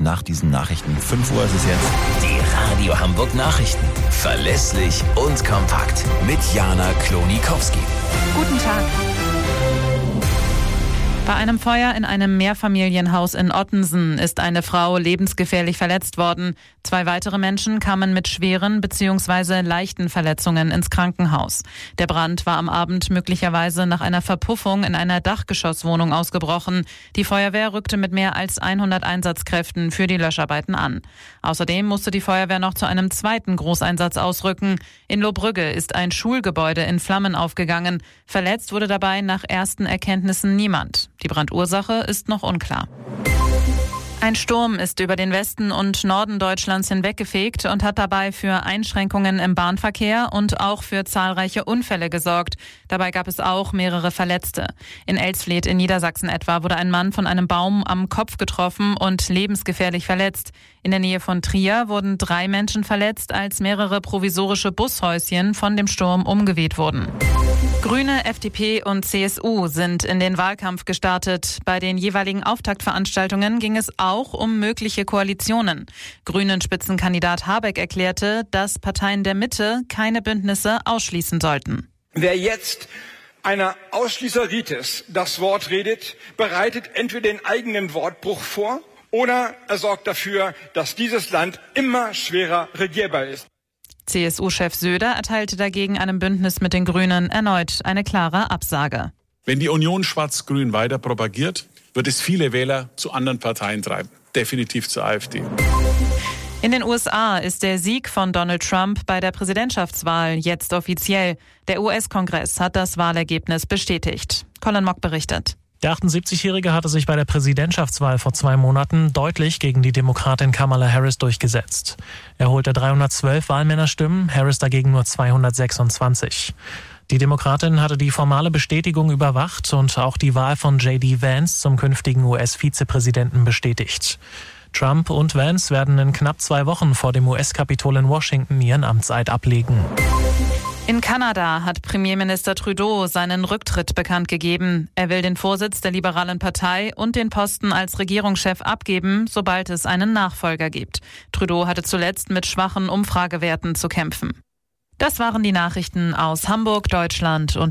nach diesen Nachrichten. 5 Uhr ist es jetzt. Die Radio Hamburg Nachrichten. Verlässlich und kompakt. Mit Jana Klonikowski. Guten Tag. Bei einem Feuer in einem Mehrfamilienhaus in Ottensen ist eine Frau lebensgefährlich verletzt worden. 2 weitere Menschen kamen mit schweren bzw. leichten Verletzungen ins Krankenhaus. Der Brand war am Abend möglicherweise nach einer Verpuffung in einer Dachgeschosswohnung ausgebrochen. Die Feuerwehr rückte mit mehr als 100 Einsatzkräften für die Löscharbeiten an. Außerdem musste die Feuerwehr noch zu einem zweiten Großeinsatz ausrücken. In Lohbrügge ist ein Schulgebäude in Flammen aufgegangen. Verletzt wurde dabei nach ersten Erkenntnissen niemand. Die Brandursache ist noch unklar. Ein Sturm ist über den Westen und Norden Deutschlands hinweggefegt und hat dabei für Einschränkungen im Bahnverkehr und auch für zahlreiche Unfälle gesorgt. Dabei gab es auch mehrere Verletzte. In Elsfleth in Niedersachsen etwa wurde ein Mann von einem Baum am Kopf getroffen und lebensgefährlich verletzt. In der Nähe von Trier wurden 3 Menschen verletzt, als mehrere provisorische Bushäuschen von dem Sturm umgeweht wurden. Grüne, FDP und CSU sind in den Wahlkampf gestartet. Bei den jeweiligen Auftaktveranstaltungen ging es auch um mögliche Koalitionen. Grünen-Spitzenkandidat Habeck erklärte, dass Parteien der Mitte keine Bündnisse ausschließen sollten. Wer jetzt einer Ausschließeritis das Wort redet, bereitet entweder den eigenen Wortbruch vor oder er sorgt dafür, dass dieses Land immer schwerer regierbar ist. CSU-Chef Söder erteilte dagegen einem Bündnis mit den Grünen erneut eine klare Absage. Wenn die Union Schwarz-Grün weiter propagiert, wird es viele Wähler zu anderen Parteien treiben. Definitiv zur AfD. In den USA ist der Sieg von Donald Trump bei der Präsidentschaftswahl jetzt offiziell. Der US-Kongress hat das Wahlergebnis bestätigt. Colin Mock berichtet. Der 78-Jährige hatte sich bei der Präsidentschaftswahl vor 2 Monaten deutlich gegen die Demokratin Kamala Harris durchgesetzt. Er holte 312 Wahlmännerstimmen, Harris dagegen nur 226. Die Demokratin hatte die formale Bestätigung überwacht und auch die Wahl von J.D. Vance zum künftigen US-Vizepräsidenten bestätigt. Trump und Vance werden in knapp 2 Wochen vor dem US-Kapitol in Washington ihren Amtseid ablegen. In Kanada hat Premierminister Trudeau seinen Rücktritt bekannt gegeben. Er will den Vorsitz der Liberalen Partei und den Posten als Regierungschef abgeben, sobald es einen Nachfolger gibt. Trudeau hatte zuletzt mit schwachen Umfragewerten zu kämpfen. Das waren die Nachrichten aus Hamburg, Deutschland und